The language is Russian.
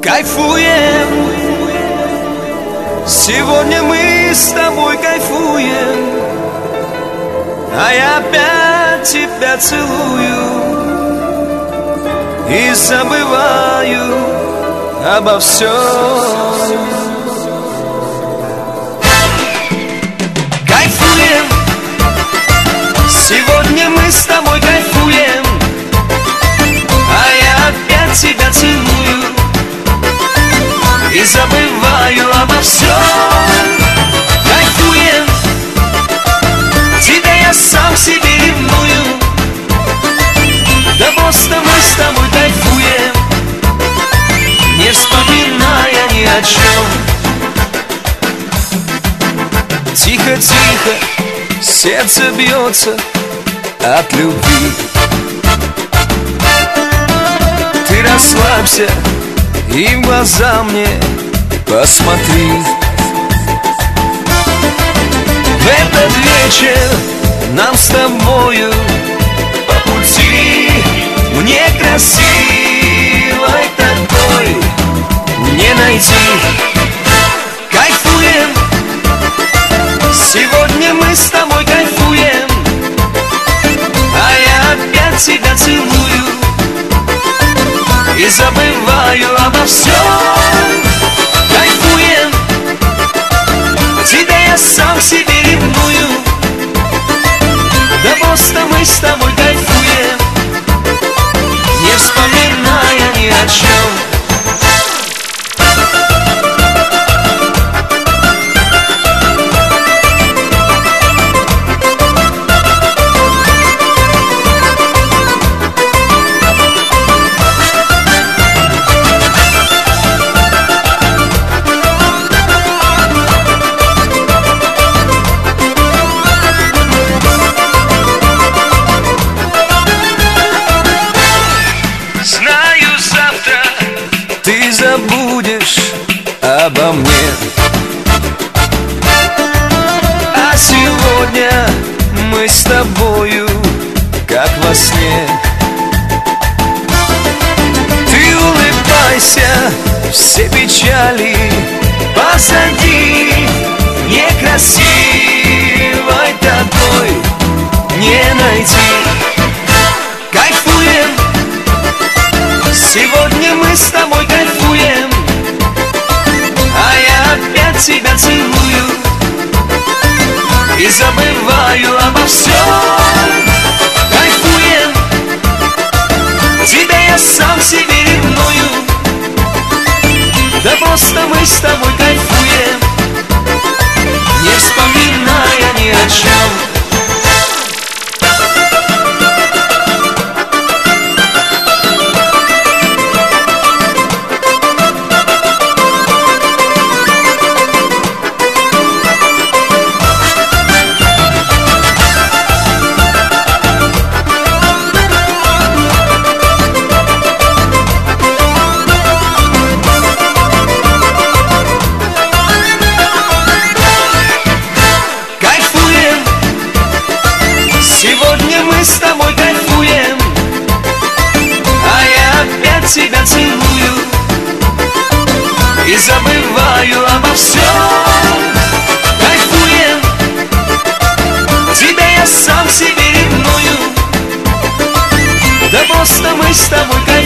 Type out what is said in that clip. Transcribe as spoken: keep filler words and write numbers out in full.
Кайфуем, сегодня мы с тобой кайфуем, а я опять тебя целую и забываю обо всем. Кайфуем, сегодня мы с тобой кайфуем, а я опять тебя целую и забываю обо всем. Кайфуем, тебя я сам себе ревную, да просто мы с тобой кайфуем, не вспоминая ни о чем. Тихо-тихо сердце бьется от любви. Ты расслабься и в глаза мне посмотри. В этот вечер нам с тобою по пути, мне красивой такой не найти. Кайфуем, сегодня мы с тобой кайфуем, а я опять тебя целую и забываю обо всем. Кайфуем, тебя я сам себе ревную, да просто мы с тобой кайфуем, не вспоминая ни о чем. Ты забудешь обо мне, а сегодня мы с тобою как во сне. Ты улыбайся, все печали позади, некрасивой такой не найти. Кайфуем, сегодня мы с тобой кайфуем, а я опять тебя целую и забываю обо всем. Кайфуем, тебя я сам себе ревную, да просто мы с тобой кайфуем, не вспоминая ни о чем. Сегодня мы с тобой кайфуем, а я опять тебя целую и забываю обо всем. Кайфуем, тебя я сам себе ревную, да просто мы с тобой кайфуем,